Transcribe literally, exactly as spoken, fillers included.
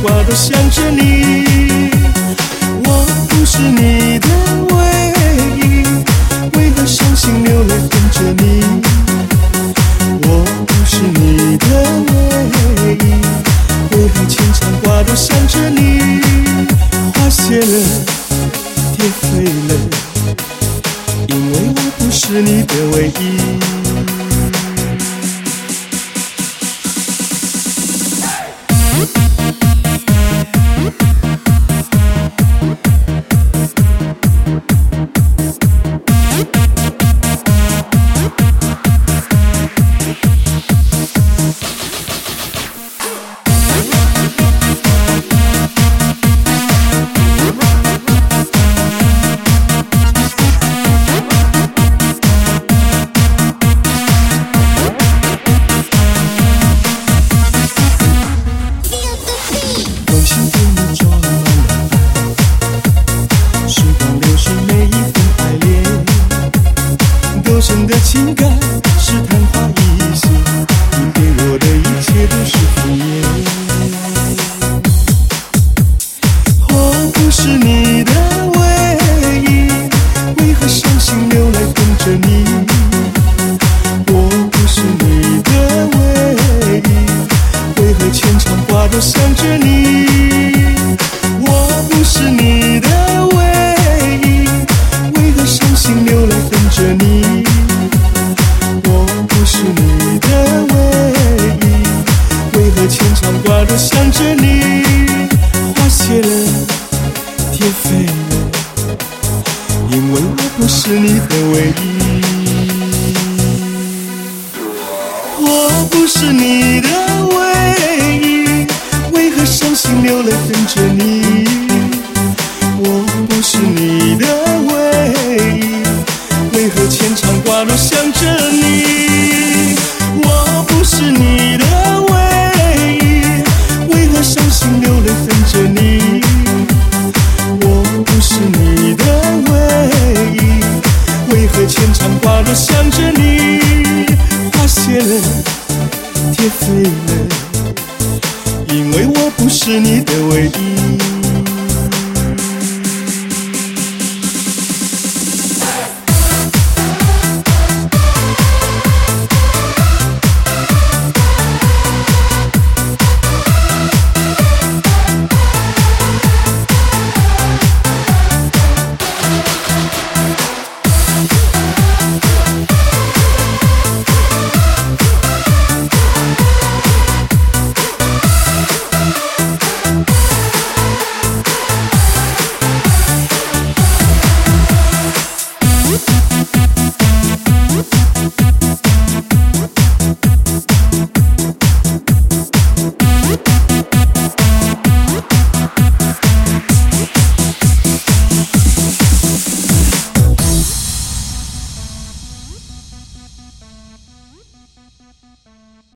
挂都想着你。我不是你的唯一，为何伤心流泪等着你？我不是你的唯一，为何牵肠挂肚想着你？花谢了，蝶飞了，因为我不是你的唯一。深的情感是昙花一现，你给我的一切都是敷衍。我不是你的唯一，为何伤心流泪等着你？我不是你的唯一，为何牵肠挂肚想着你？我不是你的唯一，为何伤心流泪等着你？牵肠挂肚想着你，花谢了，蝶飞了，因为我不是你的唯一。我不是你的唯一，为何伤心流泪等着你？我不是你的唯一，为何牵肠挂肚想着你？我不是你的伤心流泪等着你，我不是你的唯一，为何牵肠挂肚想着你？花谢了，蝶飞了，因为我不是你的唯一。